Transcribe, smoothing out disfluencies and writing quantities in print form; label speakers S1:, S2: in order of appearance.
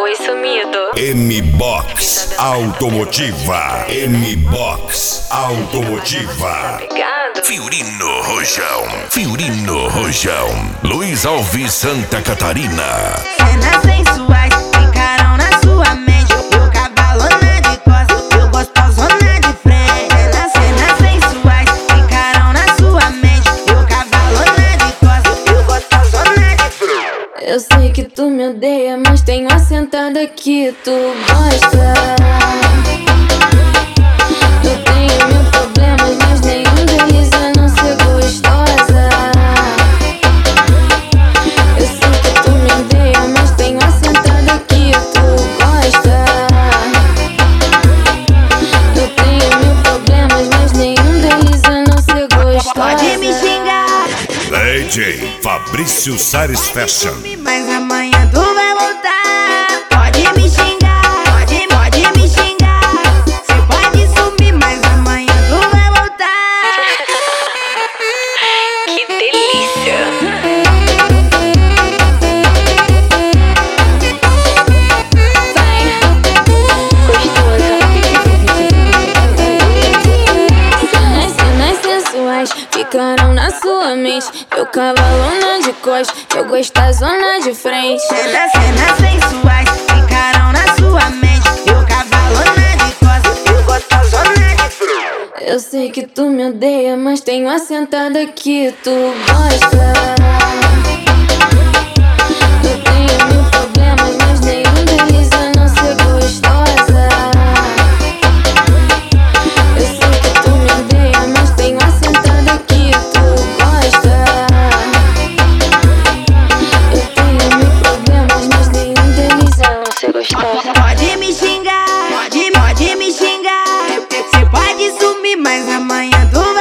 S1: Oi, sumido.
S2: M-Box Automotiva. M-Box Automotiva.
S1: Obrigado.
S2: Fiorino Rojão. Luiz Alves, Santa Catarina.
S3: Cenas sensuais ficaram na sua mente. Eu cavalona de costas, eu gostosona de frente. Cenas sensuais ficaram na sua mente. Eu cavalona de costas, eu gostosona de frente.
S4: Eu sei que tu me odeia, mas tenho assentada que tu gosta. Eu tenho mil problemas, mas nenhum deles é não ser gostosa. Eu sei que tu me odeia, mas tenho assentada que tu gosta. Eu tenho mil problemas, mas nenhum deles é não ser gostosa.
S3: Pode me xingar,
S2: DJ Fabrício Sares Fashion.
S3: mas amanhã tu vai voltar. Pode me xingar, pode me xingar. Cê pode sumir, mas amanhã tu vai voltar.
S1: Que delícia.
S4: As cenas sensuais ficaram na sua mente. Eu cavalona de costas, eu gostosona de frente.
S3: Cenas sensuais ficaram na sua mente. Eu cavalona de costas, eu gostosona de frente.
S4: Eu sei que tu me odeia, mas tenho assentada que tu gosta. Eu tenho mil problemas, mas nenhum deles é não ser gostosa. Eu sei que tu me odeia, mas tenho assentada que tu gosta. Eu tenho mil problemas, mas nenhum deles é não ser gostosa.
S3: Pode me xingar, pode me xingar. Cê pode sumir, mas amanhã tu